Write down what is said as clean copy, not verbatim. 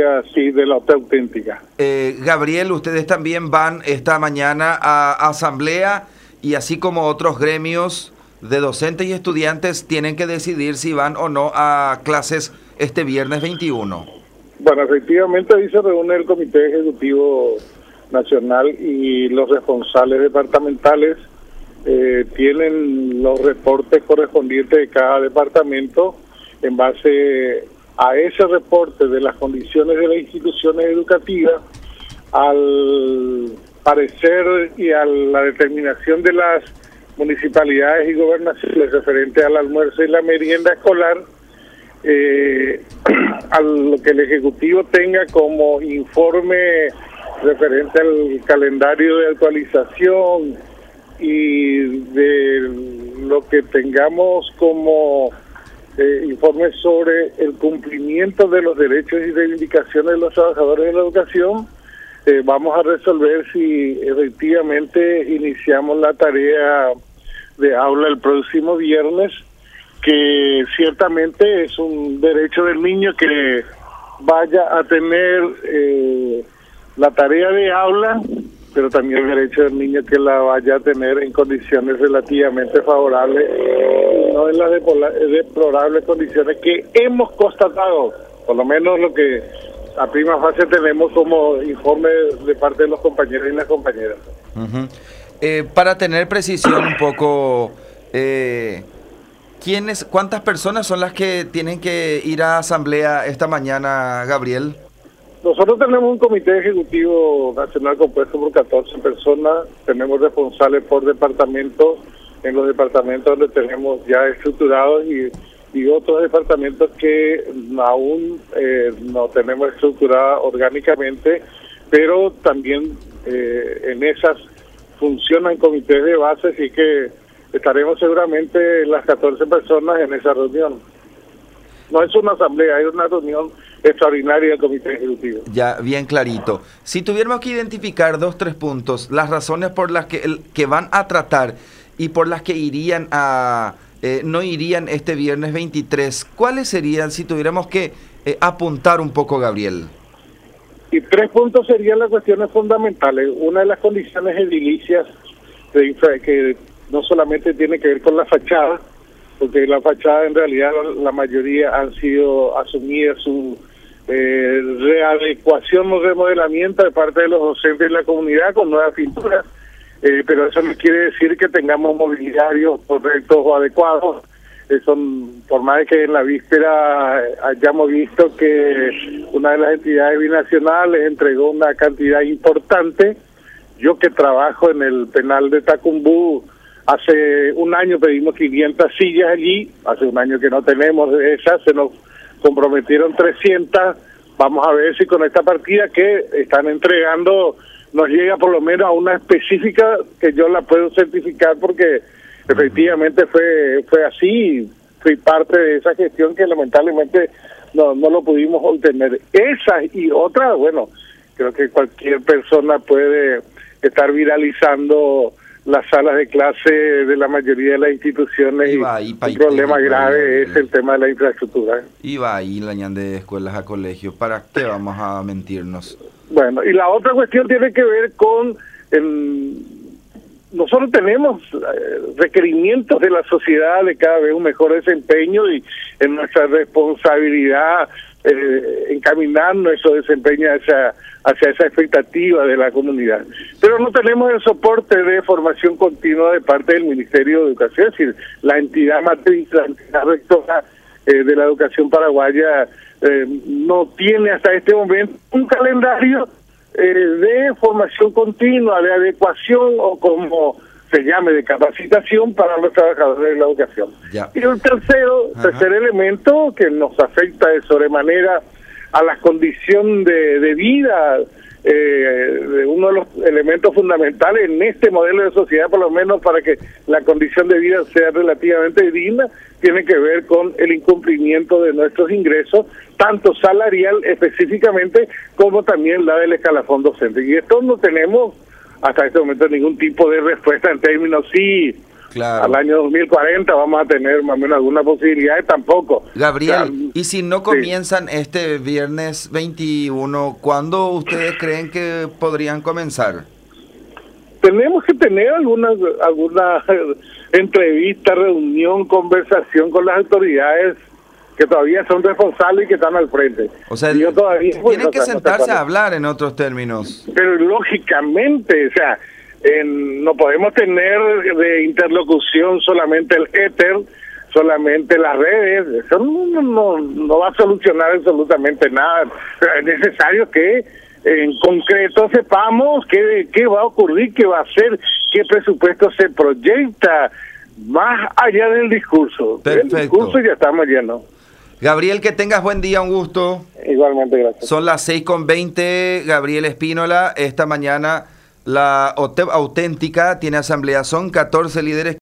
sea así de la auténtica. Gabriel, ustedes también van esta mañana a asamblea y así como otros gremios de docentes y estudiantes tienen que decidir si van o no a clases este viernes 21. Bueno, efectivamente ahí se reúne el Comité Ejecutivo Nacional y los responsables departamentales tienen los reportes correspondientes de cada departamento. En base a ese reporte de las condiciones de las instituciones educativas, al parecer y a la determinación de las municipalidades y gobernaciones referente al almuerzo y la merienda escolar, a lo que el Ejecutivo tenga como informe referente al calendario de actualización y de lo que tengamos como informe sobre el cumplimiento de los derechos y reivindicaciones de los trabajadores de la educación, vamos a resolver si efectivamente iniciamos la tarea de aula el próximo viernes, que ciertamente es un derecho del niño que vaya a tener la tarea de aula, pero también el derecho del niño que la vaya a tener en condiciones relativamente favorables, no en las deplorables condiciones que hemos constatado, por lo menos lo que a prima fase tenemos como informe de parte de los compañeros y las compañeras. Para tener precisión un poco, ¿cuántas personas son las que tienen que ir a asamblea esta mañana, Gabriel? Nosotros tenemos un comité ejecutivo nacional compuesto por 14 personas, tenemos responsables por departamentos, en los departamentos donde tenemos ya estructurados y otros departamentos que aún no tenemos estructurada orgánicamente, pero también en esas funcionan comités de base, así que estaremos seguramente las 14 personas en esa reunión. No es una asamblea, es una reunión extraordinaria del Comité Ejecutivo. Ya, bien clarito. Si tuviéramos que identificar 2-3 puntos, las razones por las que van a tratar y por las que irían a no irían este viernes 23, ¿cuáles serían si tuviéramos que apuntar un poco, Gabriel? Y 3 puntos serían las cuestiones fundamentales. Una de las condiciones edilicias que no solamente tiene que ver con la fachada, porque la fachada en realidad la mayoría han sido asumidas su readecuación o remodelamiento de parte de los docentes de la comunidad con nuevas pinturas, pero eso no quiere decir que tengamos mobiliarios correctos o adecuados. Por más de que en la víspera hayamos visto que una de las entidades binacionales entregó una cantidad importante, yo que trabajo en el penal de Tacumbú, hace un año pedimos 500 sillas allí, hace un año que no tenemos de esas, se nos comprometieron 300, vamos a ver si con esta partida que están entregando nos llega por lo menos a una específica que yo la puedo certificar porque efectivamente fue así, fui parte de esa gestión que lamentablemente no lo pudimos obtener. Esas y otras, bueno, creo que cualquier persona puede estar viralizando las salas de clase de la mayoría de las instituciones un problema grave es el tema de la infraestructura. Y va ahí la ñan de escuelas a colegios, ¿para qué vamos a mentirnos? Bueno, y la otra cuestión tiene que ver con nosotros tenemos requerimientos de la sociedad de cada vez un mejor desempeño y en nuestra responsabilidad encaminar nuestro desempeño hacia esa expectativa de la comunidad. Pero no tenemos el soporte de formación continua de parte del Ministerio de Educación, es decir, la entidad matriz, la entidad rectora de la educación paraguaya no tiene hasta este momento un calendario de formación continua, de adecuación o como se llame, de capacitación para los trabajadores de la educación. Ya. Y el tercer elemento que nos afecta de sobremanera a la condición de vida, de uno de los elementos fundamentales en este modelo de sociedad, por lo menos para que la condición de vida sea relativamente digna, tiene que ver con el incumplimiento de nuestros ingresos, tanto salarial específicamente como también la del escalafón docente. Y esto no tenemos hasta este momento ningún tipo de respuesta en términos, sí, Claro. Al año 2040 vamos a tener más o menos alguna posibilidad, tampoco. Gabriel, O sea, y si no comienzan este viernes 21, ¿cuándo ustedes creen que podrían comenzar? Tenemos que tener alguna entrevista, reunión, conversación con las autoridades que todavía son responsables y que están al frente. O sea, yo todavía, tienen que sentarse a hablar, en otros términos. Pero lógicamente, o sea, no podemos tener de interlocución solamente el éter, solamente las redes. Eso no va a solucionar absolutamente nada. Pero es necesario que en concreto sepamos qué va a ocurrir, qué va a hacer, qué presupuesto se proyecta, más allá del discurso. Perfecto. El discurso ya estamos llenos. Gabriel, que tengas buen día, un gusto. Igualmente, gracias. Son las 6:20, Gabriel Espínola. Esta mañana la OTEP auténtica tiene asamblea, son 14 líderes